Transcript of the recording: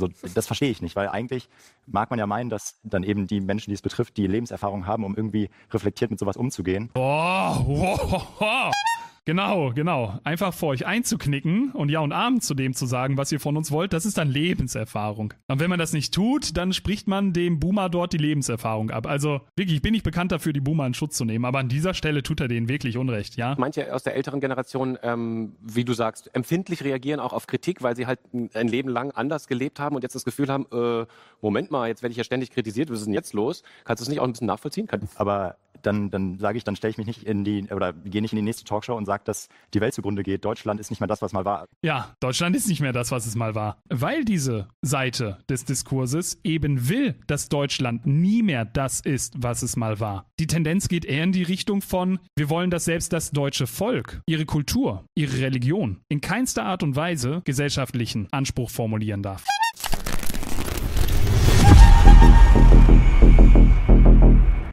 Also das verstehe ich nicht, weil eigentlich mag man ja meinen, dass dann eben die Menschen, die es betrifft, die Lebenserfahrung haben, um irgendwie reflektiert mit sowas umzugehen. Genau. Einfach vor euch einzuknicken und Ja und Amen zu dem zu sagen, was ihr von uns wollt, das ist dann Lebenserfahrung. Und wenn man das nicht tut, dann spricht man dem Boomer dort die Lebenserfahrung ab. Also wirklich, ich bin nicht bekannt dafür, die Boomer in Schutz zu nehmen, aber an dieser Stelle tut er denen wirklich Unrecht, ja? Manche aus der älteren Generation, wie du sagst, empfindlich reagieren auch auf Kritik, weil sie halt ein Leben lang anders gelebt haben und jetzt das Gefühl haben, Moment mal, jetzt werde ich ja ständig kritisiert, was ist denn jetzt los? Kannst du das nicht auch ein bisschen nachvollziehen? Aber dann sage ich, dann stelle ich mich nicht gehe nicht in die nächste Talkshow und sage, dass die Welt zugrunde geht. Deutschland ist nicht mehr das, was mal war. Ja, Deutschland ist nicht mehr das, was es mal war. Weil diese Seite des Diskurses eben will, dass Deutschland nie mehr das ist, was es mal war. Die Tendenz geht eher in die Richtung von, wir wollen, dass selbst das deutsche Volk ihre Kultur, ihre Religion in keinster Art und Weise gesellschaftlichen Anspruch formulieren darf.